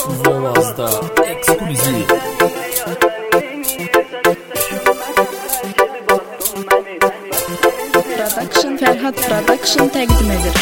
Volazda ekskluziv. Ferhat Production təqdim edir.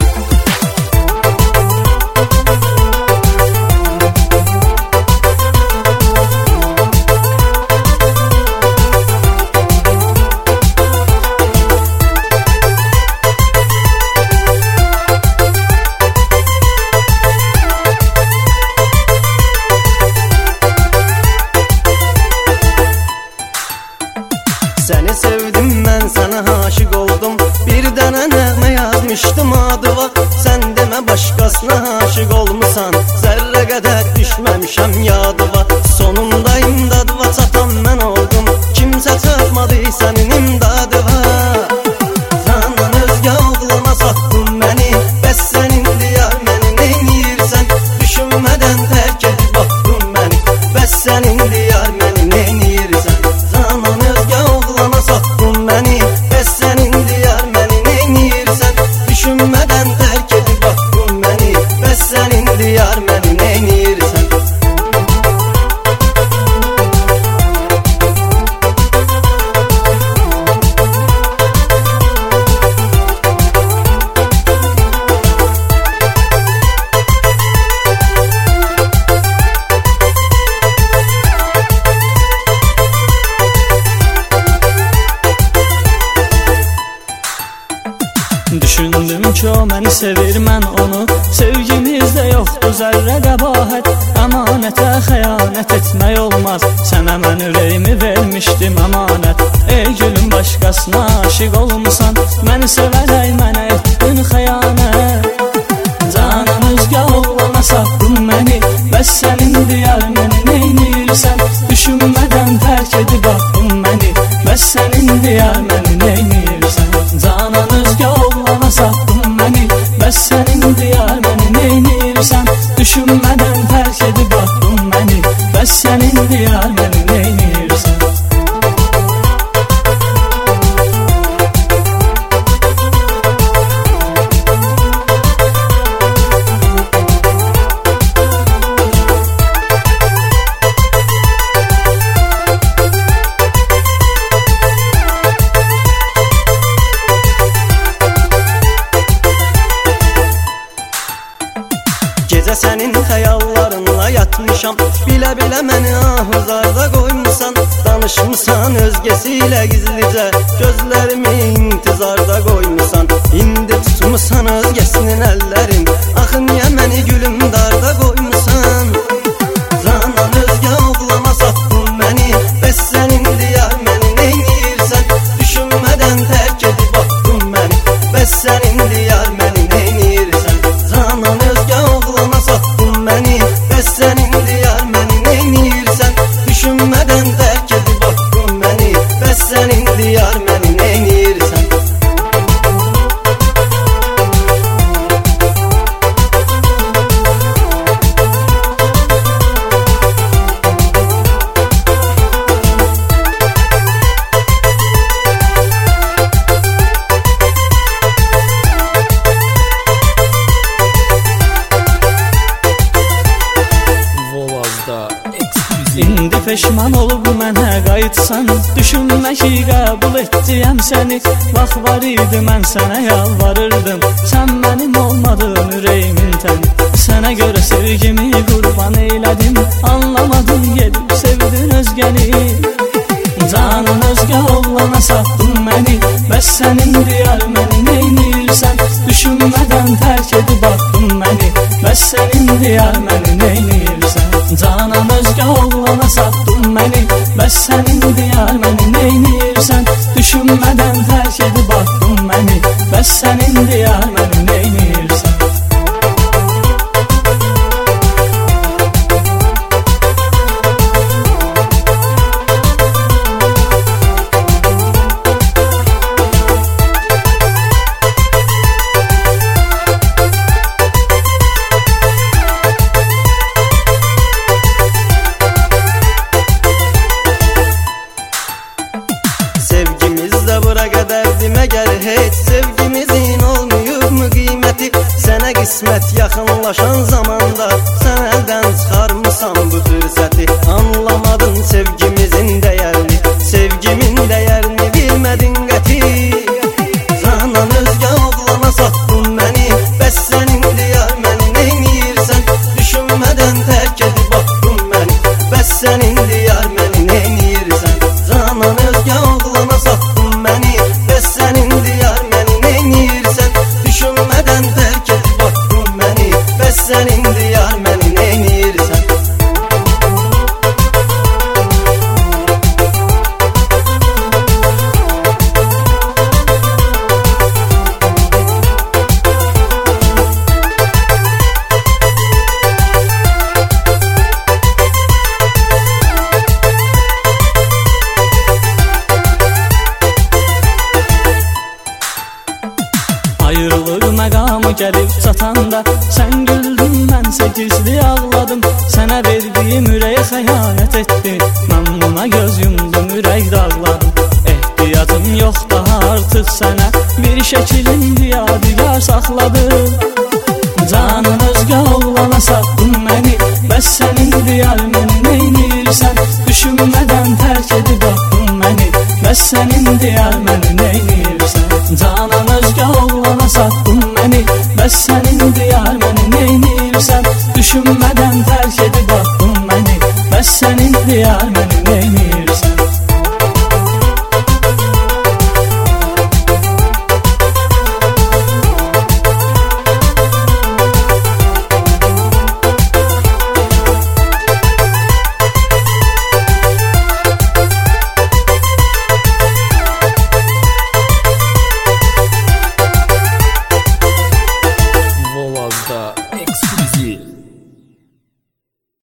Seni sevdim ben, sana aşık oldum. Bir dənə nəğmə yazmışdım adıva. Sen deme başkasına aşık olmusan, zerre kadar düşmemişem yadıva. Sonundayım dadıva, çatan ben oldum. Kimse çatmadı senin imdadıva. Canan özge oğlana sattın beni. Bəs senin diyar məni neynirsən? Düşünmeden terk edip baktın beni. Bəs senin diyar məni neynirsən? Canan özge oğlana sattın beni. Bəs senin diyar məni neynirsən? Düşünmeden terk edip baktın beni. Bəs senin diyar məni neynirsən? Düşündüm ki o məni sevir, mən onu. Sevgimizdə yoxdur zərrə qəbahət. Əmanətə xəyanət etmək olmaz. Sənə mən ürəyimi vermişdim əmanət. Ey gülüm, başqasına aşık olmusan, məni sevərək mənə etdin xəyanət. Canan özgə oğlana sattın məni. Bəs sənin diyar məni neynirsən? Düşünmədən tərk edib attın məni. Bəs sənin diyar məni neynirsən? Canan özgə oğlana sattın məni. Bəs sənin diyar məni neynirsən? Düşünmədən tərk edib attın məni. Bəs sənin diyar məni neynirsən? Gecə sənin xəyallarınla yatmışam. Bilə-bilə məni ahuzarda qoymusan. Danışmısan özgəsilə gizlicə, gözlərimi intizarda qoymusan. İndi tutmusan özgəsinin əllərin, axı niyə məni gülüm darda qoymusan? Canan özgə oğlana sattın məni. Bəs sənin diyar məni neynirsən? Düşünmədən tərk edib attın məni. Bəs sənin diyar məni neynirsən? Canan özgə oğlana sattın məni. Bəs sənin diyar məni neynirsən? Düşünmədən tərk edib attın məni. Bəs sənin diyar məni neynirsən? Volazda ekskluziv. İndi peşman olub mənə qayıtsan, düşünmə ki qəbul etdiyəm səni. Vaxt var idi mən sənə yalvarırdım, sən mənim olmadın ürəyimin təni. Sənə görə sevgimi qurban eylədim, anlamadım gedib sevdin özgəni. Canan özgə oğlana sattın məni. Bəs sənin diyar məni neynirsən? Düşünmədən tərk edib attın məni. Bəs sənin diyar məni neynirsən? Canan özgə oğlana sattın məni. Bəs sənin diyar məni neynirsən? Düşünmədən tərk edib attın məni. Bəs sənin diyar məni neynirsən? diyar məni neynirsən? Ayrılıq məqamı gəlib çatanda sən güldün, mənsə gizli ağladım. Sənə verdiyim ürəyə xəyanət etdi, mən buna göz yumdum, ürək dağladım. Ehtiyacım yox daha artıq sənə, bir şəkilin yadigar saxladım. Canım özgə oğlana satdın məni, bəs sənin diyar məni neynirsən? Düşünmədən tərk edib atdın məni, bəs sənin diyar məni